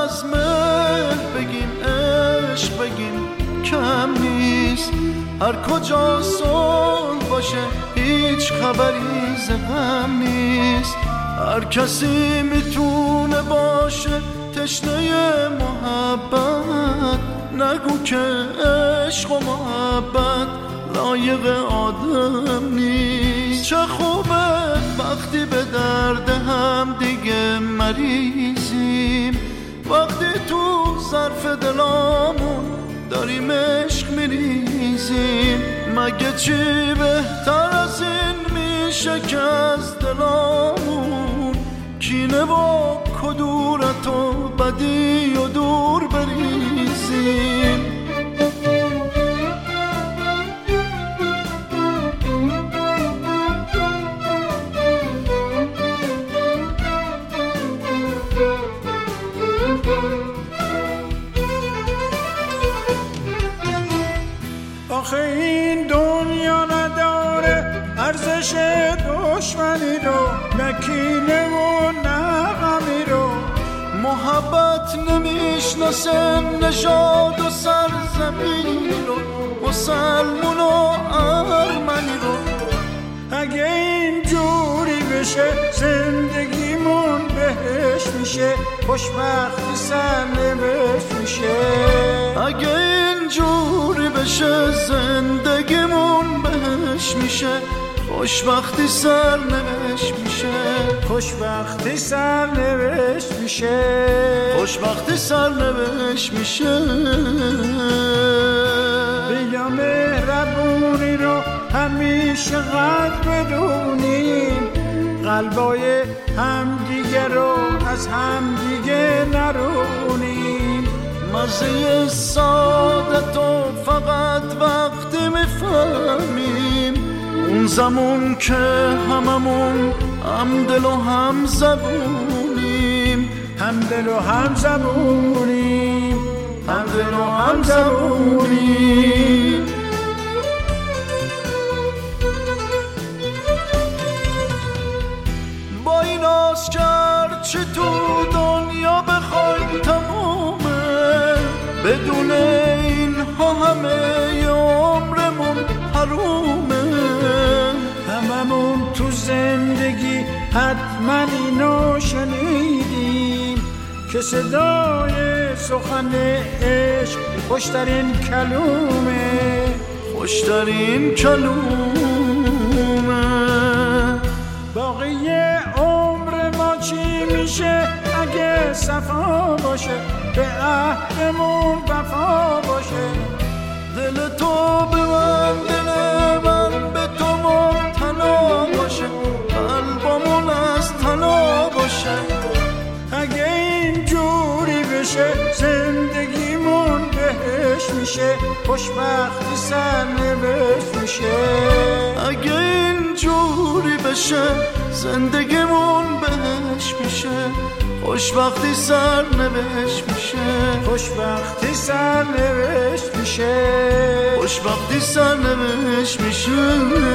از مهر بگیم عشق بگیم کم نیست. هر کجا صلح باشه هیچ خبری ز غم نیست. هر کسی میتونه باشه تشنه محبت، نگو که عشق و محبت لایق آدم نیست. چه خوبه وقتی به درد هم دیگه مریضیم، وقتی تو ظرف دلامون داریم عشق میریزیم. مگه چی بهتر از این میشه که از دلامون کینه و کدورت و بدی و دور بریزیم. آخه این دنیا نداره ارزش دشمنی رو، نه کینه و نه غمی رو. محبت نمیشناسه نژاد و سرزمین رو، مسلمون و ارمنی رو. اگه این جوری بشه زندگیمون بهش میشه، خوشبختی سرنوشت میشه. اگه این جوری بشه زندگیمون بهش میشه، خوشبختی سرنوشت میشه. خوشبختی سرنوشت میشه. خوشبختی سرنوشت میشه. بیا مهربونی رو همیشه قدر بدونیم، قلبای همدیگه رو از همدیگه نرونیم. مزه سعادت و فقط وقتی میفهمیم، اون زمان که هممون همدل و هم زبونیم. همدل و هم زبونیم. همدل و هم زبونیم. با این آسکر چه تو دنیا بخوایم تمومه، بدون اینها همه عمرمون حرومه. هممون تو زندگی حتما اینو شنیدیم که صدای سخن عشق خوشترین کلومه. خوشترین کلومه. باقی عمر ما چی میشه اگه صفا باشه، به عهدمون وفا باشه. دل تو به من دل من به تو مبتلا باشه، قلبمون از طلا باشه. اگه این جوری بشه زندگیمون بهش میشه، خوشبختی سرنوشت میشه. اگه این جوری بشه زندگیمون بهش میشه، خوشبختی سرنوشت میشه. خوشبختی سرنوشت میشه. خوشبختی سرنوشت میشه.